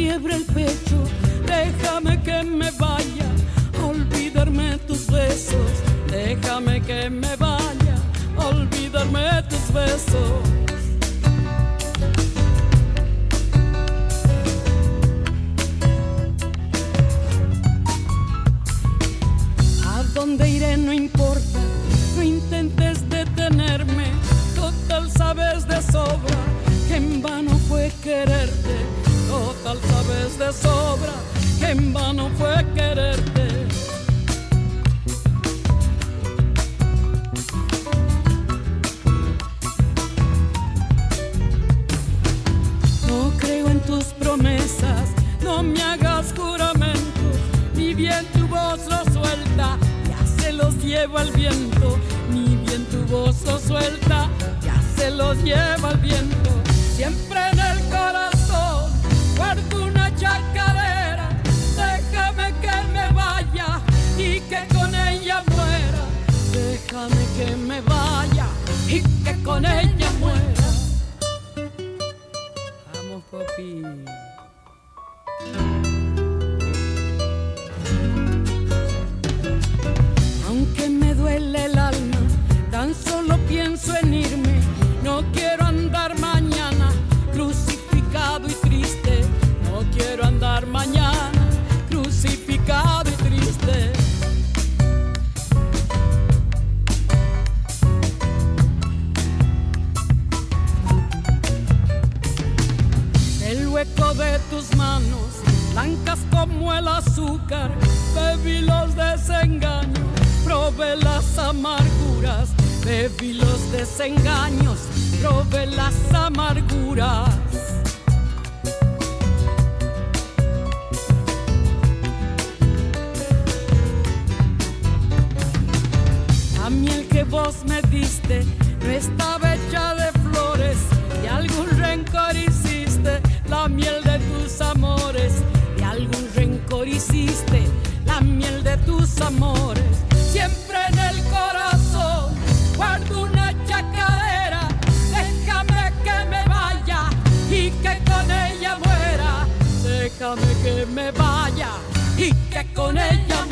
quiebra el pecho. Déjame que me vaya a olvidarme tus besos. Déjame que me vaya a olvidarme tus besos. A dónde iré no importa, no intentes detenerme. Total sabes de sobra que en vano fue quererte. Total sabes de sobra que en vano fue quererte. No creo en tus promesas, no me hagas juramentos. Ni bien tu voz lo suelta, ya se los lleva el viento. Ni bien tu voz lo suelta, ya se los lleva el viento. Siempre en el corazón guardo una chacarera. Déjame que me vaya y que con ella muera. Déjame que me vaya y que con ella muera. Vamos, papi. Aunque me duele el alma, tan solo pienso en irme. No quiero andar mañana crucificado y triste. No quiero andar mañana crucificado y triste. El hueco de tus manos, blancas como el azúcar, bebí los desengaños, probé las amarguras. Bebí los desengaños, probé las amarguras. La miel que vos me diste no estaba hecha de flores y algún rencor hiciste. La miel de tus amores y algún rencor hiciste. La miel de tus amores. Siempre en el corazón guardo una chacarera. Déjame que me vaya y que con ella muera. Déjame que me vaya y que con ella muera.